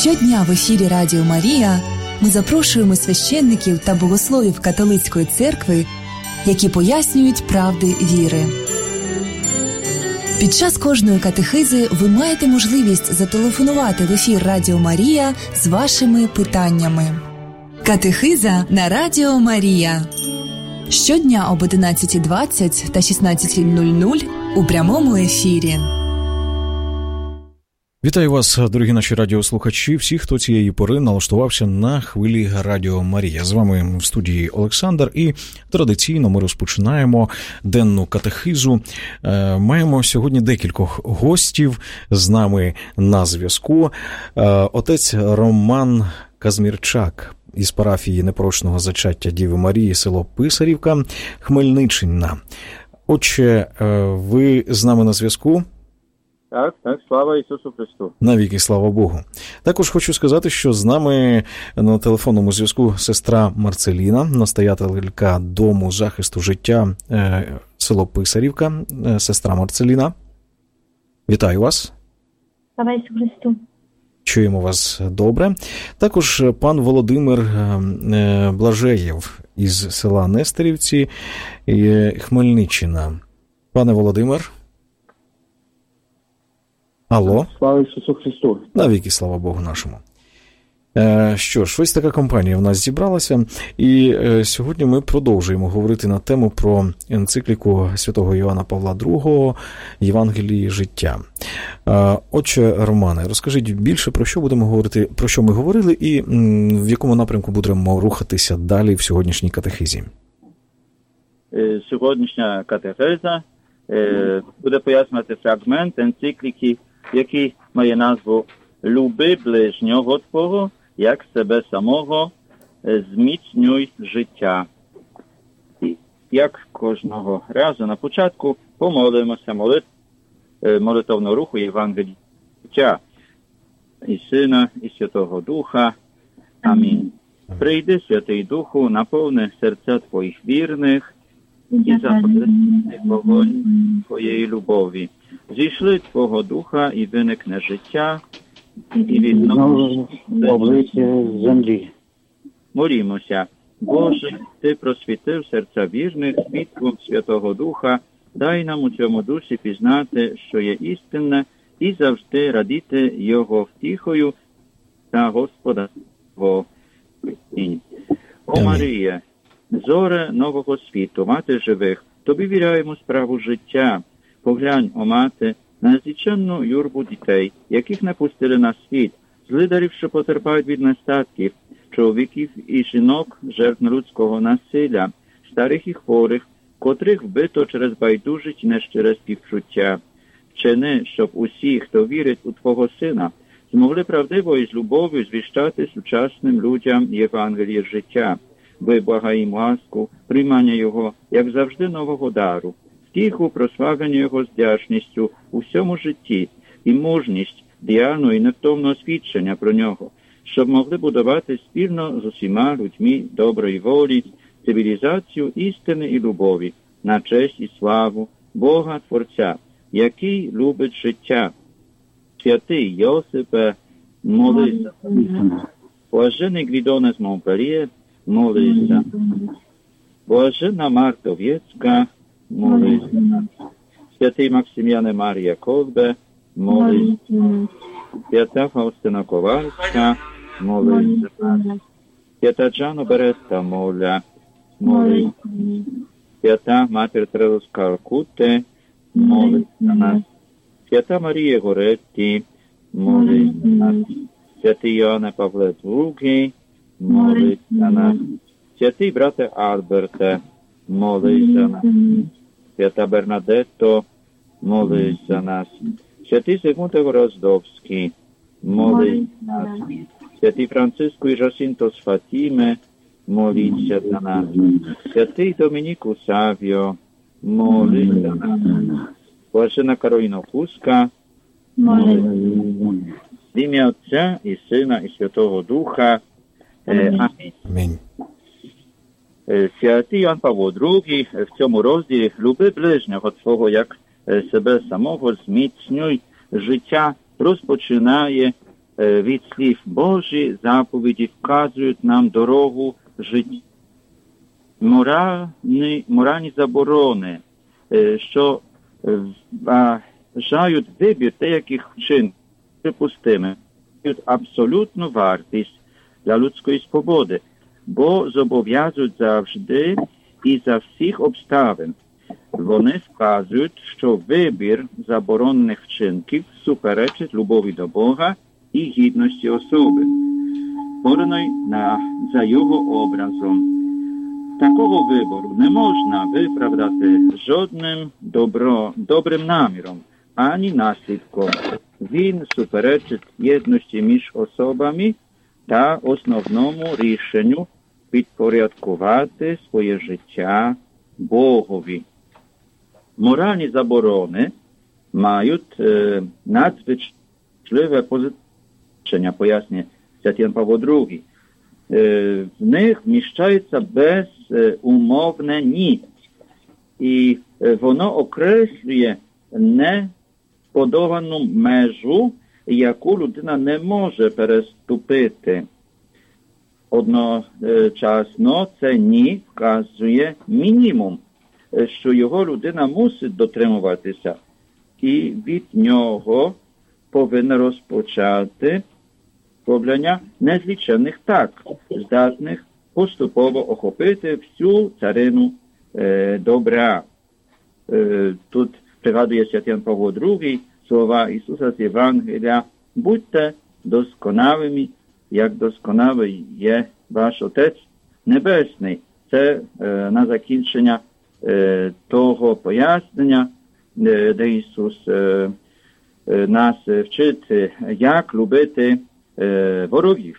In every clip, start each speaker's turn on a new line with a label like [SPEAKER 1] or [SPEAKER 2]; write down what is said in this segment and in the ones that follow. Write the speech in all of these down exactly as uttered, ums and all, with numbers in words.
[SPEAKER 1] Щодня в ефірі Радіо Марія ми запрошуємо священників та богословів католицької церкви, які пояснюють правди віри. Під час кожної катехизи ви маєте можливість зателефонувати в ефір Радіо Марія з вашими питаннями. Катехиза на Радіо Марія. Щодня об одинадцята двадцять та шістнадцята нуль нуль у прямому ефірі.
[SPEAKER 2] Вітаю вас, дорогі наші радіослухачі, всі, хто цієї пори налаштувався на хвилі Радіо Марія. З вами в студії Олександр, і традиційно ми розпочинаємо денну катехизу. Е, маємо сьогодні декількох гостів з нами на зв'язку. Е, отець Роман Казмірчак із парафії Непорочного зачаття Діви Марії, село Писарівка, Хмельниччина. Отче, е, ви з нами на зв'язку?
[SPEAKER 3] Так, так, слава Ісусу Христу.
[SPEAKER 2] Навіки слава Богу. Також хочу сказати, що з нами на телефонному зв'язку сестра Марцеліна, настоятелька Дому захисту життя, село Писарівка. Сестра Марцеліна, вітаю вас.
[SPEAKER 4] Слава Ісусу Христу.
[SPEAKER 2] Чуємо вас добре. Також пан Володимир Блажеєв із села Нестерівці, Хмельниччина. Пане Володимир. Алло.
[SPEAKER 3] Слава Ісусу Христу.
[SPEAKER 2] Навіки слава Богу нашому. Е, що ж, ось така компанія в нас зібралася, і е, сьогодні ми продовжуємо говорити на тему про енцикліку святого Іоанна Павла другого «Євангелії життя». Е, отче Романе, розкажіть більше, про що будемо говорити, про що ми говорили, і м, в якому напрямку будемо рухатися далі в сьогоднішній катехизі.
[SPEAKER 3] Е, сьогоднішня катехиза е, буде пояснювати фрагмент енцикліки, який має назву «Люби ближнього твого, як себе самого, зміцнюй життя». І як кожного разу на початку помолимося молит... молитовного руху Євангелія життя і Сина, і Святого Духа. Амінь. Прийди, Святий Духу, наповни серця твоїх вірних і запали вогонь твоєї любові. Зійшли Твого Духа, і виникне життя, і відновиш обличчя землі. Молімося. Боже, Ти просвітив серця вірних світлом Святого Духа, дай нам у цьому дусі пізнати, що є істинне, і завжди радіти Його втіхою та Господа Твого. О Марія, зоре нового світу, мати живих, Тобі віряємо справу життя. Поглянь, о мати, на зліченну юрбу дітей, яких не пустили на світ, злидарів, що потерпають від нестатків, чоловіків і жінок, жертв людського насилля, старих і хворих, котрих вбито через байдужість і нещире співчуття. Вчини, щоб усі, хто вірить у Твого Сина, змогли правдиво і з любов'ю звіщати сучасним людям Євангеліє життя. Виблагай їм ласку, приймання Його, як завжди, нового дару, втіху, прославлення Його з вдячністю у всьому житті і мужність діяльного і невтомного свідчення про Нього, щоб могли будувати спільно з усіма людьми доброї волі, цивілізацію істини і любові, на честь і славу Бога Творця, який любить життя. Святий Йосипе, молися. Блажений Гвідоне з Монпельє, молися. Блажена Марта Овєцька, молися. Святий Максим'яне Марія Ковбе, молися. Свята Фаустина Ковальська, молися. Свята Джано Беретта, моля, молися. Свята Матір Тереза з Калкутти, молися нас. Свята Марія Горетті, молися нас. Святий Йоанне Павле другий, молися нас. Святий брате Альберте, молись за нас. Свята Бернадетто, молись за нас. Святий Зигмунт Роздовський, молись за нас. Святий Франциско і Жасинто з Фатіми, моліться за нас. Святий Домініку Савіо, молись за нас. Блажена Кароліна Хуска, молись за нас. В ім'я Отця і Сина і Святого Духа. Амінь.
[SPEAKER 2] Амінь.
[SPEAKER 3] Святий Іоанн Павло другий в цьому розділі «Люби ближнього твого, як себе самого, зміцнюй життя» розпочинає від слів Божі заповіді вказують нам дорогу життя. Моральні, моральні заборони, що вважають вибір деяких вчинків припустимим, мають абсолютну вартість для людської свободи, бо зобов'язують завжди і за всіх обставин. Вони вказують, що вибір заборонених вчинків суперечить любові до Бога і гідності особи, створеної на, за його образом. Такого вибору не можна виправдати жодним добро, добрим наміром, ані наслідком. Він суперечить єдності між особами та основному рішенню підпорядкувати своє життя Богові. Моральні заборони мають е, надзвичайне позначення, пояснює святий Ян Павло другий. Е, в них вміщається безумовне «ні». І е, воно окреслює несподобану межу, яку людина не може переступити. Одночасно це «ні» вказує мінімум, що його людина мусить дотримуватися, і від нього повинна розпочати роблення незлічених «так», здатних поступово охопити всю царину е, добра. Е, тут пригадує святий Ян Павло другий слова Ісуса з Євангелія: «Будьте досконалими, як досконалий є ваш Отець Небесний». Це е, на закінчення е, того пояснення, е, де Ісус е, е, нас вчить, як любити е, ворогів.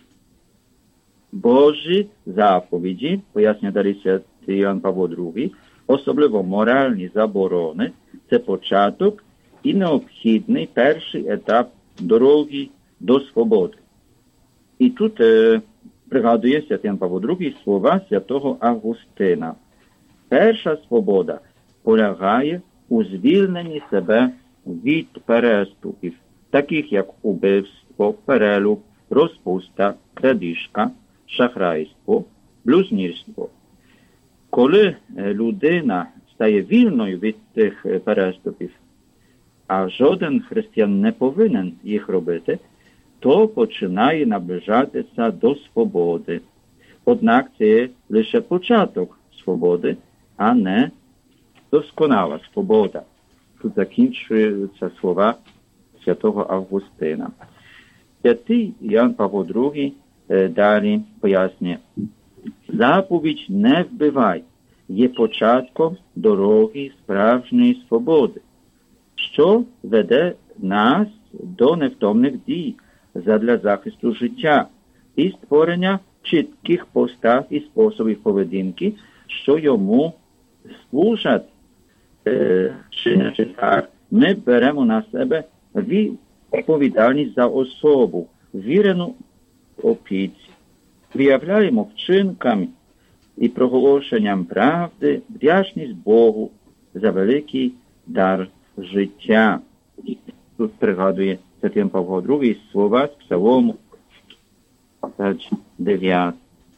[SPEAKER 3] Божі заповіді, пояснює далі святий Ян Павло другий, особливо моральні заборони, це початок і необхідний перший етап дороги до свободи. І тут е, пригадує святий Ян Павло другий слова святого Августина. Перша свобода полягає у звільненні себе від переступів, таких як убивство, перелюб, розпуста, крадіжка, шахрайство, блюзнірство. Коли людина стає вільною від тих переступів, а жоден християн не повинен їх робити, то починає наближатися до свободи. Однак це лише початок свободи, а не досконала свобода. Тут закінчуються слова святого Августина. Святий Ян Павло другий е, далі пояснює: заповідь «не вбивай» є початком дороги справжньої свободи, що веде нас до невтомних дій задля захисту життя і створення чітких постав і способів поведінки, що йому служать. Е, чинячи так, ми беремо на себе відповідальність за особу, вірену опіці, виявляємо вчинками і проголошенням правди вдячність Богу за великий дар життя. Тут пригадує святий Ян Павло другий слова з Псалому двадцять дев'ять.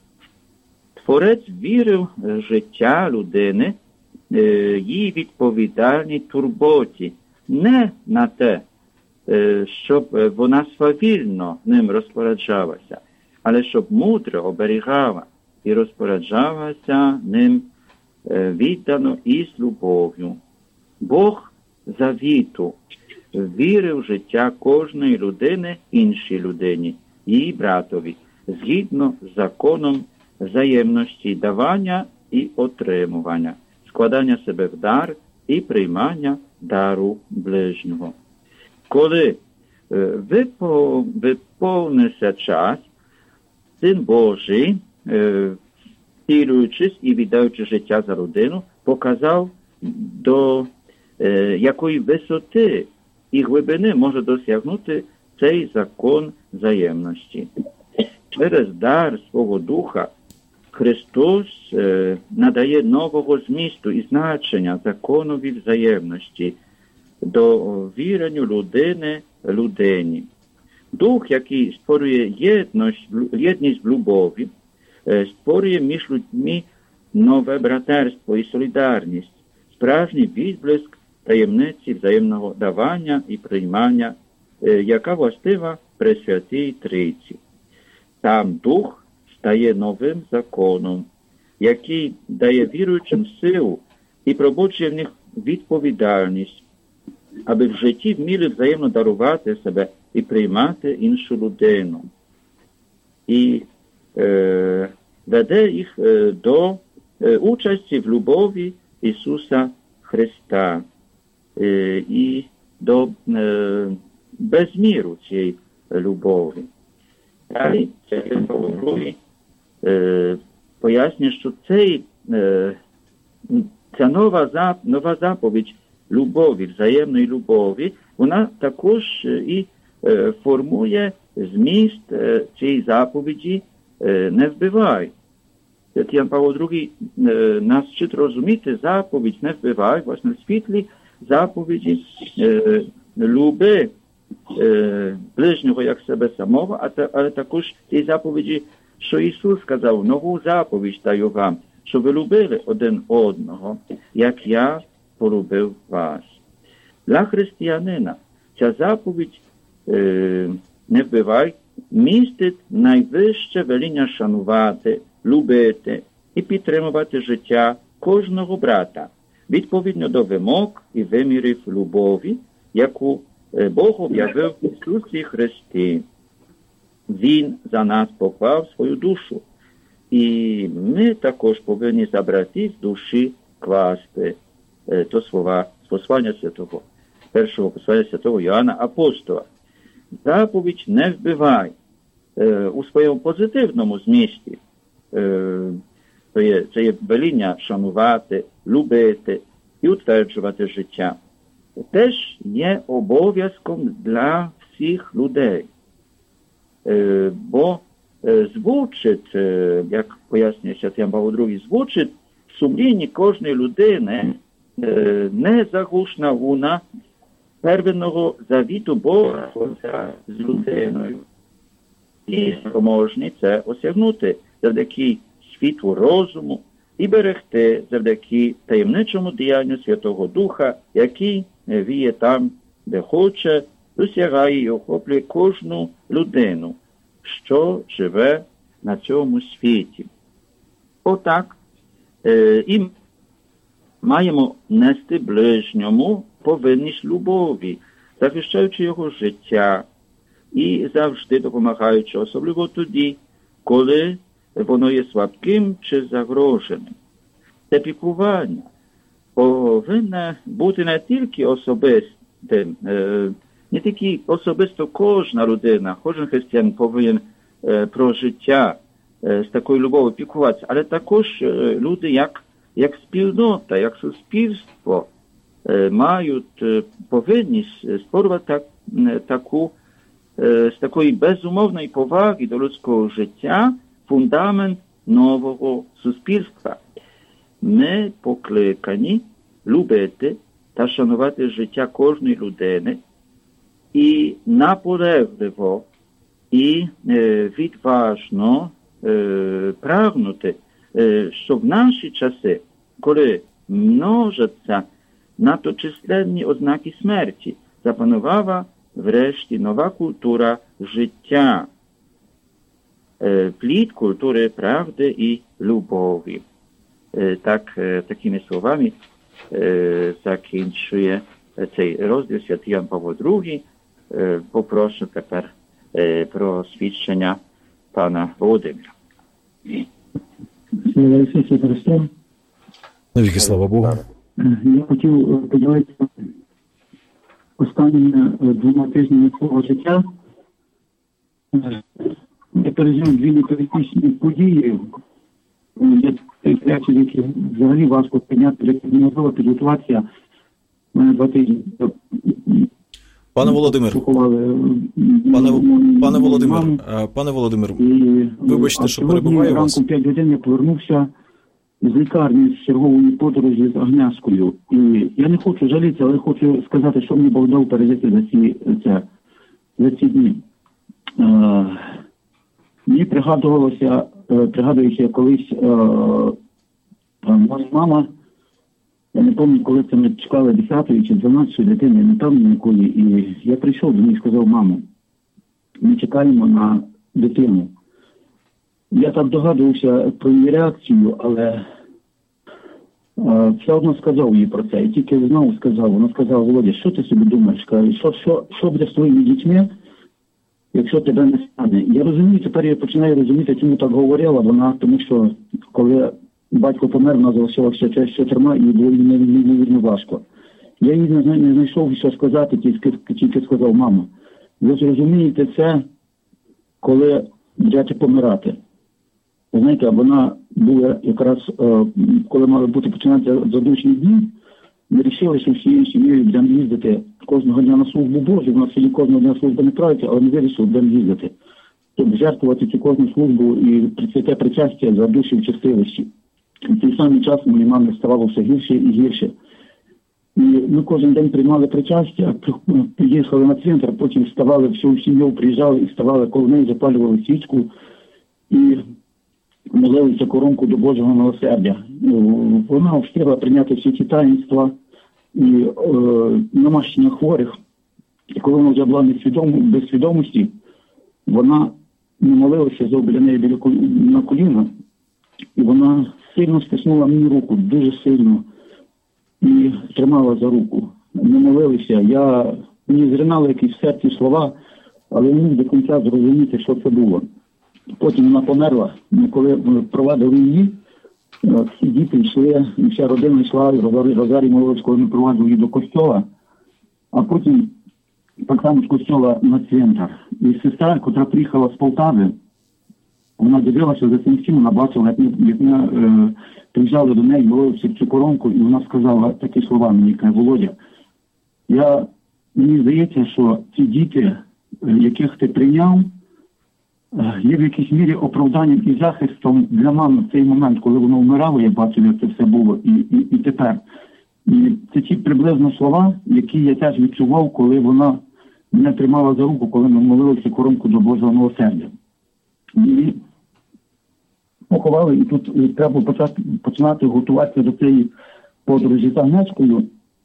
[SPEAKER 3] Творець вірив життя людини її відповідальній турботі, не на те, щоб вона свавільно ним розпоряджалася, але щоб мудро оберігала і розпоряджалася ним віддано і з любов'ю. Бог завіту вірив життя кожної людини іншій людині, її братові, згідно з законом взаємності давання і отримування, складання себе в дар і приймання дару ближнього. Коли виповнився час, Син Божий, втілюючись і віддаючи життя за людину, показав, до е, якої висоти і глибини може досягнути цей закон взаємності. Через дар свого Духа Христос е, надає нового змісту і значення законові взаємності, довіренню людини людині. Дух, який створює єдність, єдність в любові, створює між людьми нове братерство і солідарність, справжній відблиск таємниці взаємного давання і приймання, яка властива Пресвятій Трійці. Там Дух стає новим законом, який дає віруючим силу і пробуджує в них відповідальність, аби в житті вміли взаємно дарувати себе і приймати іншу людину. І е, веде їх е, до е, участі в любові Ісуса Христа е, і до е, безміру цієї любові. Далі Павло е, пояснює, що цей, е, ця нова, зап, нова заповідь любові, взаємної любові, вона також і е, формує зміст е, цієї заповіді е, «не вбивай». Ян Павло другий е, нас вчить розуміти заповідь «не вбивай», власне, в світлі заповіді е, «люби е, ближнього як себе самого», а та, але також ці заповіді, що Ісус сказав, «нову заповідь даю вам, щоб ви любили один одного, як я полюбив вас». Для християнина ця заповідь е, «не вбивай» містить найвище веління шанувати, любити і підтримувати життя кожного брата, відповідно до вимог і вимірів любові, яку Бог об'явив в Ісусі Христі. Він за нас поклав свою душу. І ми також повинні за братів душі класти. То слова з послання святого, першого послання святого Йоанна Апостола. Заповідь «не вбивай» у своєму позитивному змісті. Це є, це є веління шанувати, любити і утверджувати життя. Теж є обов'язком для всіх людей. Бо звучить, як пояснює святий Ян Павло другий, звучить в сумлінні кожної людини незаглушна луна первинного завіту Бога з людиною. І спроможні це осягнути завдяки світлу розуму і берегти завдяки таємничому діянню Святого Духа, який віє там, де хоче, досягає і охоплює кожну людину, що живе на цьому світі. Отак е, і маємо нести ближньому повинність любові, захищаючи його життя і завжди допомагаючи, особливо тоді, коли воно є слабким чи загроженим. Це піклування повинно бути не тільки особистим, не тільки особисто кожна людина, кожен християнин повинен про життя з такою любов'ю піклуватися, але також люди як, як спільнота, як суспільство мають, повинні створювати так, таку, з такої безумовної поваги до людського життя фундамент нового суспільства. Ми покликані любити та шанувати життя кожної людини і наполегливо і е, відважно е, прагнути, е, щоб в наші часи, коли множаться надто численні ознаки смерті, запанувала врешті нова культура життя, е, плід культури правди і любові. Е, так, е, такими словами е, закінчує цей розділ святий Ян Павло другий. Е, попрошу тепер е, про свідчення пана Володимира.
[SPEAKER 5] Слава Ісусу Христу.
[SPEAKER 2] Навіки слава Богу.
[SPEAKER 5] Я хотів поділитися останніми двома тижнями свого життя. Я пережив дві літургічні події, речі, які взагалі важко прийняти, як неможливо підготуватися. У мене два тижні.
[SPEAKER 2] Пане Володимир, пане, пане Володимир, пане Володимир, вибачте, що перебуваю вас.
[SPEAKER 5] Ранку в п'ять годин я повернувся з лікарні з чергової подорожі з Агнязкою. І я не хочу жалітися, але хочу сказати, що мені Бог дав пережити за ці, це, за ці дні. Е, мені пригадувалося, е, пригадується колись е, е, моя мама, я не пам'ятаю, коли це ми чекали десятої чи дванадцятої дитини, не пам'ятаю якої, і я прийшов до неї і сказав: мамо, ми чекаємо на дитину. Я так догадувався про її реакцію, але е, все одно сказав їй про це. І тільки знову сказав, вона сказала: Володя, що ти собі думаєш? Каже, що, що, що буде з твоїми дітьми, якщо тебе не стане? Я розумію, тепер я починаю розуміти, чому так говорила вона, тому що коли батько помер, вона залишилася ще чотирма, і було їй неймовірно важко. Я їй не, не знайшов, що сказати, тільки, тільки сказав: мамо, ви зрозумієте це, коли будете помирати. Ви знаєте, вона була якраз, коли мали бути починати задушні дні, ми вирішили, що всією сім'єю будемо їздити кожного дня на службу Божу. У нас в селі кожного дня служба не правиться, але ми вирішили, будемо їздити. Тобто жертвувати цю кожну службу і святе причастя за душі в чистилищі. І в той самий час моїй мамі ставало все гірше і гірше. І ми кожен день приймали причастя, приїхали на центр, потім вставали, всю сім'ю приїжджали і вставали коло неї, запалювали свічку і молилися коронку до Божого милосердя. Вона встигла прийняти всі ці таїнства і е, намащення хворих. І коли вона вже була несвідом, без свідомості, вона не молилася біля неї біля колі, на коліна, і вона сильно стиснула мені руку, дуже сильно, і тримала за руку. Ми молилися, я, мені зринали якісь в серці слова, але не міг до кінця зрозуміти, що це було. Потім вона померла. Ми коли провадили її, всі діти йшли, і вся родина йшла, і Розарій молилась, коли ми провадили її до костьола, а потім так само з костьола на центр. І сестра, яка приїхала з Полтави, вона дивилася за цим всім, вона бачила, як ми, як ми е, приїжджали до неї, молилися в цю коронку, і вона сказала такі слова мені: каже: Володя, я, мені здається, що ці діти, яких ти прийняв, є в якійсь мірі оправданням і захистом для мами в цей момент, коли вона вмирала, я бачив, як це все було, і, і, і тепер. І це ті приблизно слова, які я теж відчував, коли вона мене тримала за руку, коли ми молилися коронку до Божого милосердя. І поховали, і тут треба почати, починати готуватися до цієї подорожі за Гнецькою.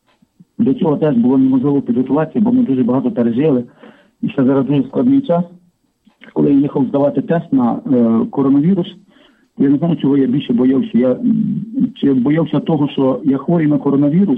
[SPEAKER 5] До цього теж було неможливо підготуватися, бо ми дуже багато пережили. І ще зараз дуже складний час. Коли я їхав здавати тест на е, коронавірус, я не знаю, чого я більше боявся. Я чи боявся того, що я хворий на коронавірус,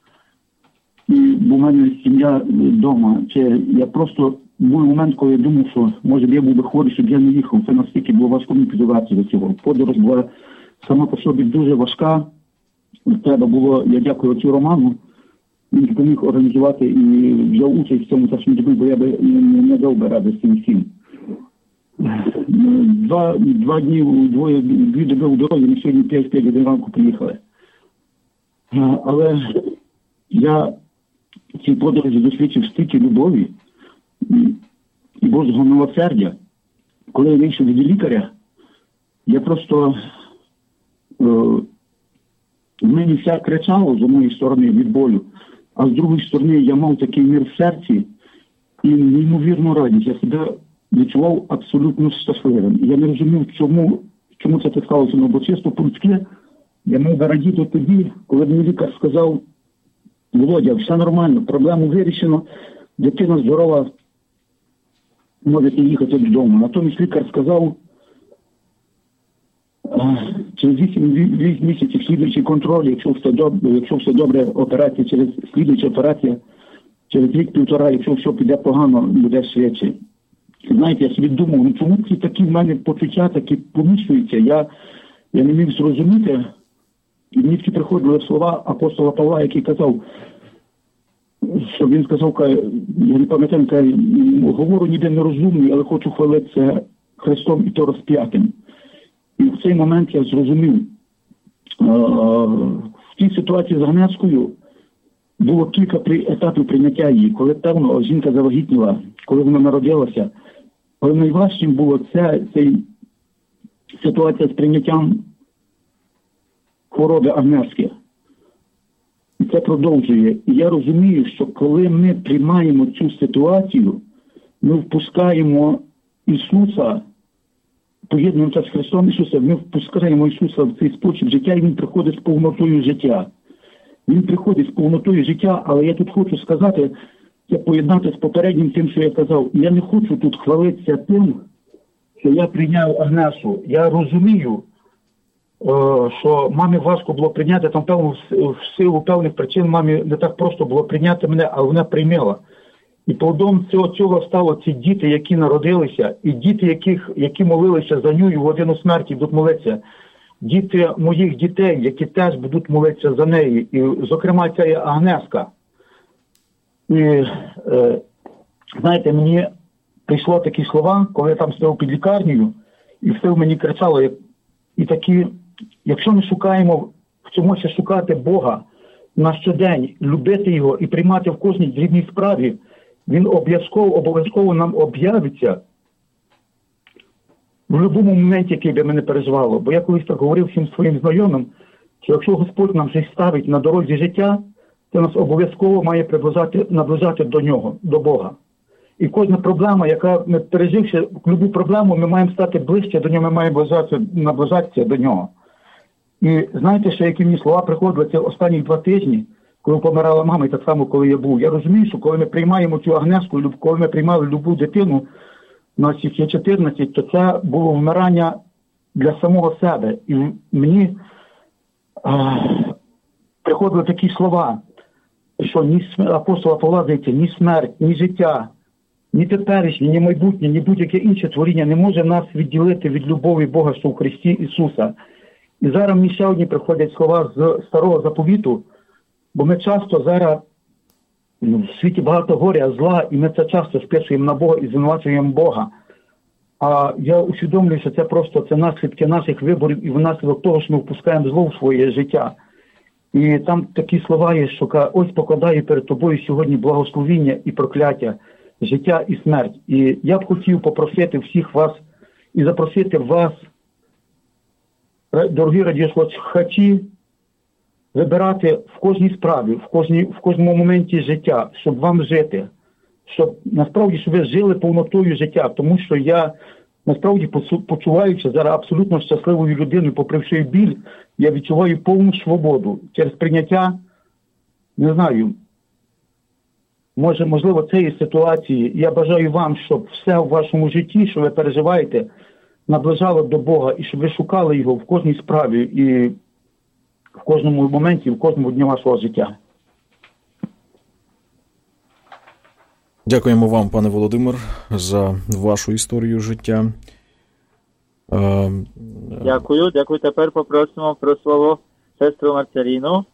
[SPEAKER 5] і бо в мене сім'я вдома. Чи я просто був момент, коли я думав, що може б я був би хворий, щоб я не їхав. Це настільки було важко мені підготуватися до цього. Подорож була сама по собі дуже важка. Треба було, я дякую цю Роману, він допоміг організувати і взяв участь в цьому страшному добі, бо я би не, не дав би ради з цим всім. Два, два дні, двоє, дві доби у дорозі, ми сьогодні п'ять-п'ять годин ранку приїхали. Але я в цій подорожі досвідчив стільки любові і, і Божого милосердя. Коли я вийшов від лікаря, я просто е, в мені все кричало з однієї сторони від болю, а з другої сторони я мав такий мир в серці і неймовірну радість. Я себе відчував абсолютно щасливим. Я не розумів, чому, чому це так сталося, бо чисто по-людськи я мав би радіти тоді, коли мені лікар сказав: Володя, все нормально, проблему вирішено, дитина здорова, можете їхати додому. Натомість лікар сказав: через вісім місяців слідуючий контроль, якщо все добре, якщо все добре, операція через слідуюча операція, через рік-півтора, якщо все піде погано, буде швидше. Знаєте, я собі думав, ну чому ці такі в мене почуття такі поміщуються? Я, я не міг зрозуміти. І мені всі приходили слова апостола Павла, який казав, що він сказав, я не пам'ятаю, каже, говорю ніде нерозумний, але хочу хвалитися Христом і то розп'ятим. І в цей момент я зрозумів, в тій ситуації з Гнецькою було кілька етапів прийняття її. Коли певно жінка завагітніла, коли вона народилася, але найважчим було це, цей ситуація з прийняттям хвороби Агнецьки. І це продовжує. І я розумію, що коли ми приймаємо цю ситуацію, ми впускаємо Ісуса, поєднуємося з Христом Ісуса, ми впускаємо Ісуса в цей спосіб життя, і Він приходить з повнотою життя. Він приходить з повнотою життя, але я тут хочу сказати, це поєднати з попереднім тим, що я казав. Я не хочу тут хвалитися тим, що я прийняв Агнесу. Я розумію, що мамі важко було прийняти, там певно, в силу певних причин мамі не так просто було прийняти мене, але вона прийняла. І плодом цього, цього стало ці діти, які народилися, і діти, яких, які молилися за ню, і в годину смерті будуть молитися. Діти моїх дітей, які теж будуть молитися за неї, і, зокрема, ця є Агнеска. І, е, знаєте, мені прийшло такі слова, коли я там стояв під лікарнею, і все в мені кричало, і такі, якщо ми шукаємо, вчимося шукати Бога на щодень, любити Його і приймати в кожній дрібній справі, Він обов'язково, обов'язково нам об'явиться в будь-якому моменті, який би мене переживало. Бо я колись так говорив всім своїм знайомим, що якщо Господь нам щось ставить на дорозі життя, то нас обов'язково має приближати, наближати до Нього, до Бога. І кожна проблема, яка ми переживши, любу проблему, ми маємо стати ближче до Нього, ми маємо наближатися, наближатися до Нього. І знаєте, що які мені слова приходили ці останні два тижні, коли помирала мама, і так само, коли я був. Я розумію, що коли ми приймаємо цю Агнеску, коли ми приймали любу дитину, у нас їх є чотирнадцять, то це було вмирання для самого себе. І мені а, приходили такі слова, що ні апостола Павла, здається, ні смерть, ні життя, ні теперішнє, ні майбутнє, ні будь-яке інше творіння не може нас відділити від любові Бога, що в Христі Ісуса. І зараз мені ще одні приходять слова з Старого Заповіту, бо ми часто зараз в світі багато горя, зла, і ми це часто списуємо на Бога і звинувачуємо Бога. А я усвідомлюю, що це просто це наслідки наших виборів і внаслідок того, що ми впускаємо зло в своє життя. І там такі слова є, що ось покладаю перед тобою сьогодні благословіння і прокляття, життя і смерть. І я б хотів попросити всіх вас і запросити вас, дорогі радіослухачі, вибирати в кожній справі, в, кожній, в кожному моменті життя, щоб вам жити, щоб насправді, щоб ви жили повнотою життя, тому що я насправді почуваючи зараз абсолютно щасливою людиною, попри всій біль, я відчуваю повну свободу через прийняття, не знаю, може, можливо, цієї ситуації. Я бажаю вам, щоб все в вашому житті, що ви переживаєте, наближало до Бога, і щоб ви шукали Його в кожній справі і в кожному моменті, в кожному дні вашого життя.
[SPEAKER 2] Дякуємо вам, пане Володимир, за вашу історію життя.
[SPEAKER 3] Дякую, дякую. Тепер попросимо про слово сестру Марцеліну.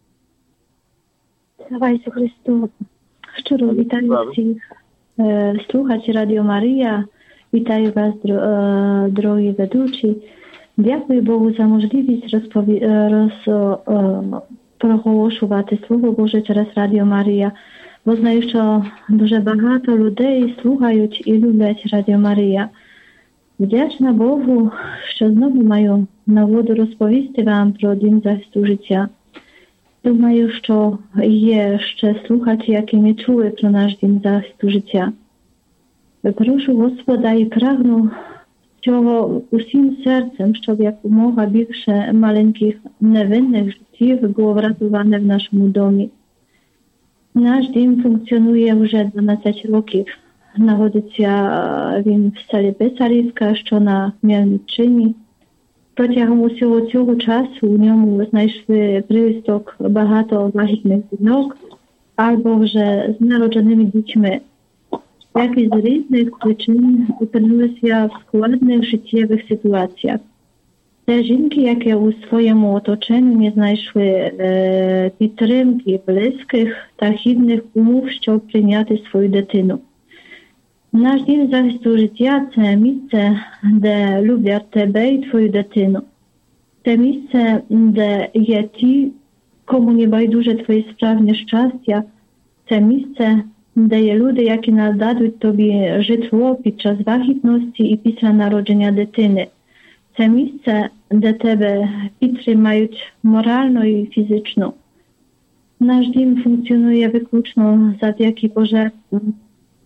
[SPEAKER 4] Слава Ісусу Христу. Щиро вітаю всіх слухачів Радіо Марія. Вітаю вас, дорогі ведучі. Дякую Богу за можливість розпові... роз... проголошувати Слово Боже через Радіо Марія. Бо знаю, що дуже багато людей слухають і люблять Радіо Марія. Вдячна Богу, що знову маю нагоду розповісти вам про Дім захисту життя. Думаю, що є ще слухачі, які не чули про наш Дім захисту життя. Прошу Господа і прагну цього усім серцем, щоб якомога більше маленьких невинних життів було врятоване в нашому домі. Наш дім функціонує вже дванадцять років. Знаходиться він в селі Писарівка, що на Хмельниччині. Протягом усього цього часу у ньому знайшли прихисток багато вагітних жінок або вже з народженими дітьми, які з різних причин опинилися в складних життєвих ситуаціях. Це жінки, які у своєму оточенні знайшли е, підтримки близьких та гідних умов, щоб прийняти свою дитину. Наш дім захисту життя – це місце, де люблять тебе і твою дитину. Це місце, де є ті, кому не байдуже твоє справжнє щастя. Це місце, де є люди, які нададуть тобі житло під час вагітності і після народження дитини. Це місце, де тебе підтримають морально і фізично. Наш дім функціонує виключно завдяки пожертвам.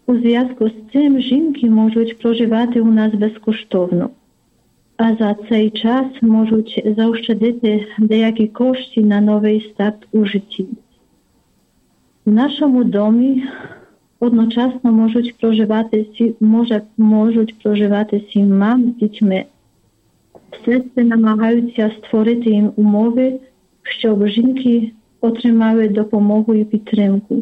[SPEAKER 4] У зв'язку з цим жінки можуть проживати у нас безкоштовно, а за цей час можуть заощадити деякі кошти на новий старт у житті. В нашому домі одночасно можуть проживати, може, можуть проживати сім мам з дітьми. Сестри намагаються створити їм умови, щоб жінки отримали допомогу і підтримку.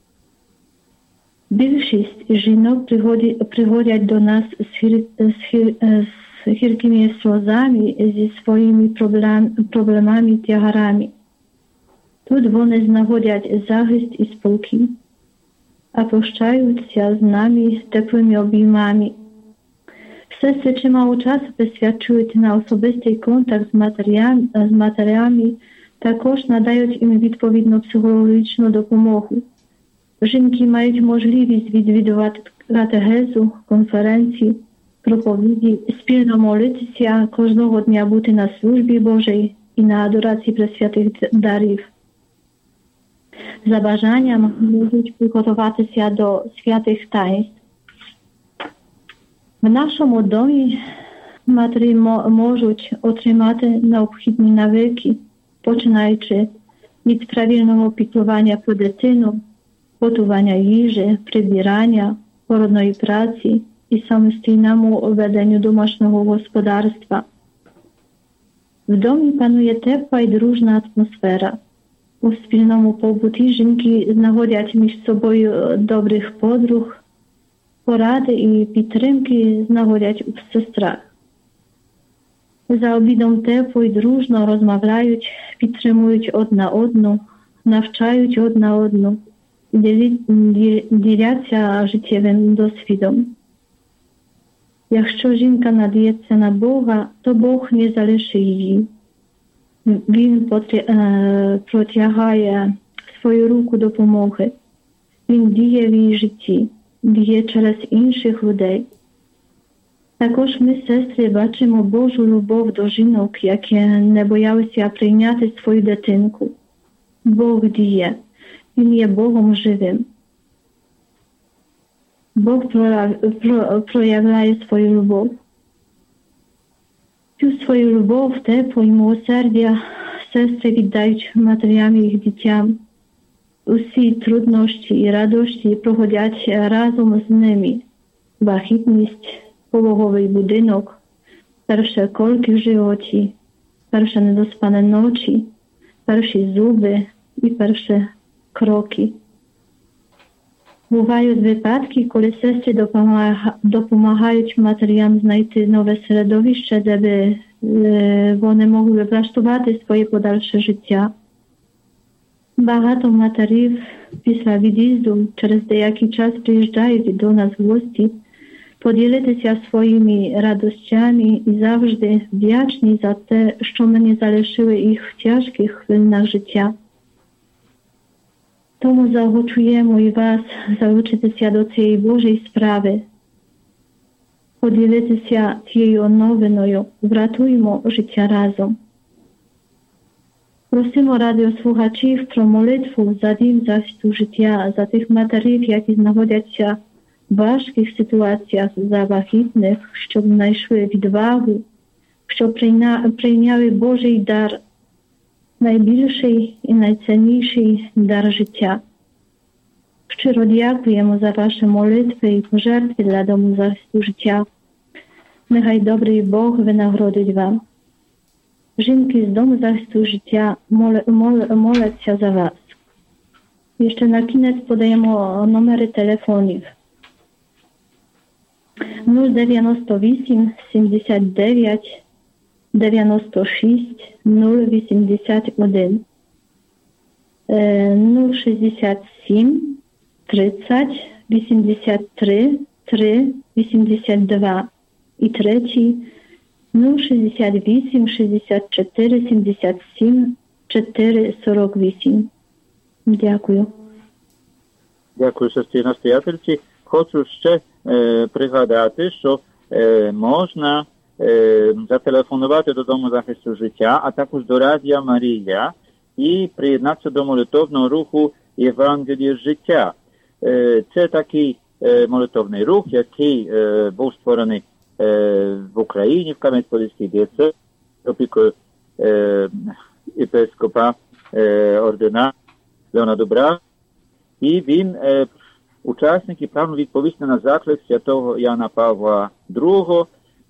[SPEAKER 4] Більшість жінок приходять до нас з, гір, з, гір, з гіркими сльозами, зі своїми проблем, проблемами і тягарами. Тут вони знаходять захист і спокій, а прощаються з нами теплими обіймами. Сестри чимало часу присвячують на особистий контакт з матерями, з матерями, також надають їм відповідну психологічну допомогу. Жінки мають можливість відвідувати катехезу, конференції, проповіді, спільно молитися, кожного дня бути на службі Божій і на адорації пресвятих дарів. За бажанням можуть підготуватися до святих таїнств. В нашому домі матері можуть отримати необхідні навики, починаючи від правильного піклування про дитину, готування їжі, прибирання, породної праці і самостійному веденню домашнього господарства. В домі панує тепла і дружна атмосфера. У спільному побуті жінки знаходять між собою добрих подруг, поради і підтримки знаходять у сестрах. За обідом тепло і дружно розмовляють, підтримують одна одну, навчають одна одну, діляться життєвим досвідом. Якщо жінка надіється на Бога, то Бог не залишить її. Він протягає свою руку допомоги. Він діє в її житті, діє через інших людей. Також ми, сестри, бачимо Божу любов до жінок, які не боялися прийняти свою дитинку. Бог діє. Він є Богом живим. Бог проявляє свою любов. Цю свою любов, тепло і милосердя сестри віддають матерям і їх дітям. Усі труднощі і радощі проходять разом з ними. Вагітність, пологовий будинок, перші колки в животі, перші недоспане ночі, перші зуби і перші кроки. Бувають випадки, коли сестри допомагають матерям знайти нове середовище, де би вони могли влаштувати своє подальше життя. Багато матерів після від'їзду через деякий час приїжджають до нас в гості, поділитися своїми радощами і завжди вдячні за те, що ми не залишили їх в тяжких хвилинах життя. Тому заохочуємо і вас залучитися до цієї Божої справи, поділитися цією новиною, врятуємо життя разом. Просимо радіослухачів про молитву за дім захисту життя, за тих матерів, які знаходяться в важких ситуаціях, за вагітних, щоб знайшли відвагу, щоб прийняли Божий дар, найбільший і найцінніший дар життя. Щиро дякуємо за ваші молитви і пожертви для дому захисту життя. Нехай добрий Бог винагородить вам. Жінки з дому захисту життя мол, мол, моляться за вас. І ще на кінець подаємо номери телефонів. нуль дев'яносто вісім сімдесят дев'ять дев'яносто шість нуль вісімдесят один, нуль шістдесят сім тридцять вісімдесят три три вісімдесят два і третій нуль шістдесят вісім шістдесят чотири сімдесят сім чотири сорок вісім. Дякую.
[SPEAKER 3] Дякую, сестрі настоятельці. Хочу ще е, пригадати, що е, можна е, зателефонувати до Дому захисту життя, а також до Радіо Марія і приєднатися до молитовного руху Євангелія життя. Е, це такий молитовний рух, який був створений в Україні, в Кам'янець-Подільській дієцезі, опікою єпископа ордена Леона Дубра. І він, учасники, прагнув відповісти на заклик святого Яна Павла другого,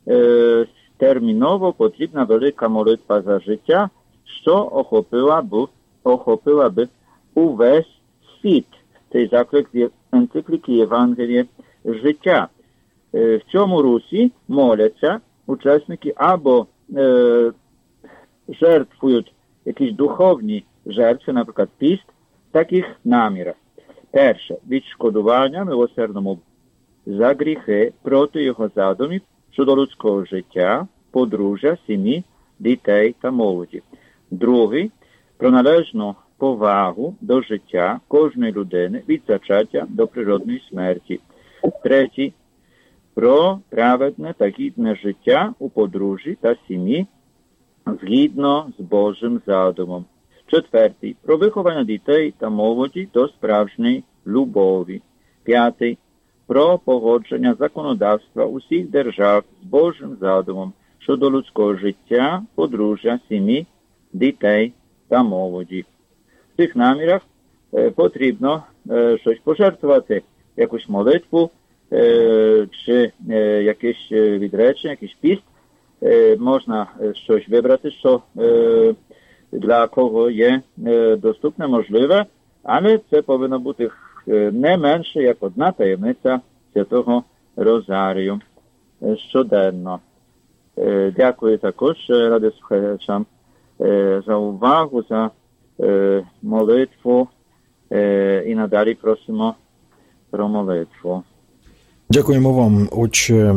[SPEAKER 3] терміново потрібна велика молитва за життя, що охопила б, охопила б увесь світ. Цей заклик з енцикліки Євангеліє життя. В цьому русі моляться учасники або е, жертвують якісь духовні жертви, наприклад, піст, в таких намірах. Перше, відшкодування милосердному за гріхи проти його задумів щодо людського життя, подружжя, сім'ї, дітей та молоді. Другий, про належну повагу до життя кожної людини від зачаття до природної смерті. Третій, про праведне та гідне життя у подружжі та сім'ї згідно з Божим задумом. Четвертий, про виховання дітей та молоді до справжньої любові. П'ятий, про погодження законодавства усіх держав з Божим задумом щодо людського життя, подружжя, сім'ї, дітей та молоді. В цих намірах е, потрібно е, щось пожертвувати, якусь молитву, е, чи е, якесь відречення, якийсь піст. Е, можна щось вибрати, що е, для кого є е, доступне, можливе, але це повинно бути е, не менше, як одна таємниця Святого Розарію е, щоденно. Е, дякую також радіослухачам е, за увагу, за е, молитву е, і надалі просимо про молитву.
[SPEAKER 2] Дякуємо вам, отче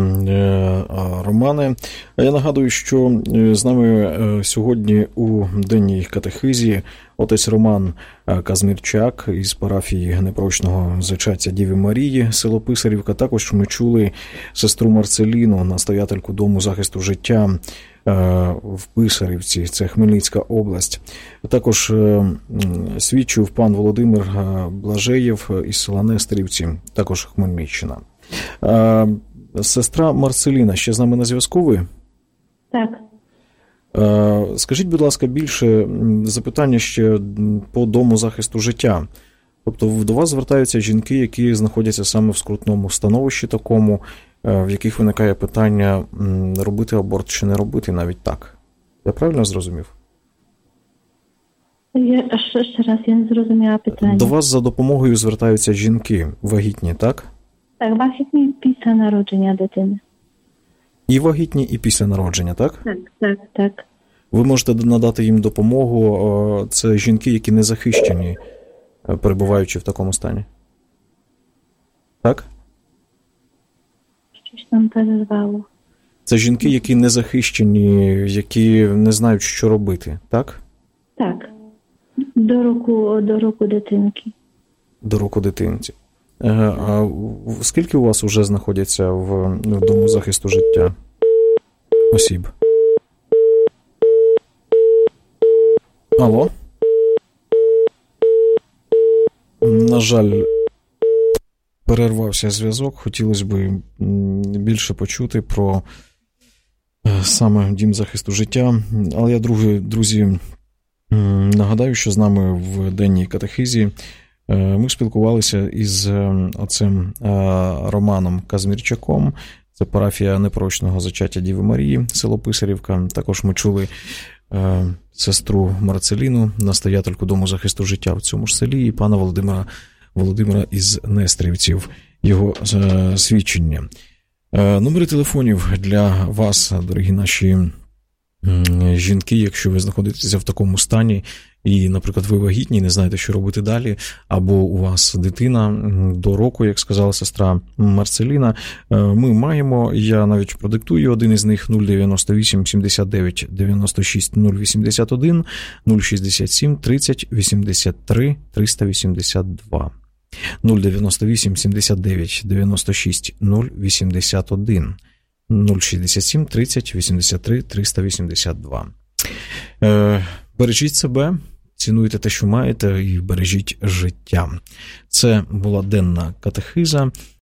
[SPEAKER 2] Романе. Я нагадую, що з нами сьогодні у денній катехизі отець Роман Казмірчак із парафії Непорочного зачаття Діви Марії, село Писарівка. Також ми чули сестру Марцеліну, настоятельку Дому захисту життя в Писарівці, це Хмельницька область. Також свідчив пан Володимир Блажеєв із села Нестерівці, також Хмельниччина. Сестра Марцеліна, ще з нами на зв'язку ви?
[SPEAKER 4] Так.
[SPEAKER 2] Скажіть, будь ласка, більше запитання ще по Дому захисту життя. Тобто до вас звертаються жінки, які знаходяться саме в скрутному становищі такому, в яких виникає питання, робити аборт чи не робити, навіть так. Я правильно зрозумів?
[SPEAKER 4] Я, ще, ще раз, я не зрозуміла питання.
[SPEAKER 2] До вас за допомогою звертаються жінки вагітні, так?
[SPEAKER 4] Так, вагітні після народження дитини.
[SPEAKER 2] І вагітні, і після народження, так?
[SPEAKER 4] Так, так, так.
[SPEAKER 2] Ви можете надати їм допомогу. Це жінки, які не захищені, перебуваючи в такому стані. Так?
[SPEAKER 4] Щось там перервало.
[SPEAKER 2] Це жінки, які не захищені, які не знають, що робити, так?
[SPEAKER 4] Так. До року, до року дитинки.
[SPEAKER 2] До року дитинці. А скільки у вас вже знаходяться в, в Дому захисту життя осіб? Алло? На жаль, перервався зв'язок. Хотілося б більше почути про саме Дім захисту життя. Але я, друзі, нагадаю, що з нами в денній катехизі ми спілкувалися із отцем Романом Казмірчаком. Це парафія Непорочного зачаття Діви Марії, село Писарівка. Також ми чули сестру Марцеліну, настоятельку Дому захисту життя в цьому ж селі, і пана Володимира, Володимира із Нестрівців, його свідчення. Номери телефонів для вас, дорогі наші жінки, якщо ви знаходитеся в такому стані і, наприклад, ви вагітні, не знаєте, що робити далі, або у вас дитина до року, як сказала сестра Марцеліна, ми маємо, я навіть продиктую один із них: нуль дев'яносто вісім сімдесят дев'ять дев'яносто шість нуль вісімдесят один, нуль шістдесят сім тридцять вісімдесят три триста вісімдесят два. нуль дев'яносто вісім сімдесят дев'ять дев'яносто шість нуль вісімдесят один, нуль шістдесят сім тридцять вісімдесят три триста вісімдесят два. Е, бережіть себе, цінуйте те, що маєте, і бережіть життя. Це була денна катехиза.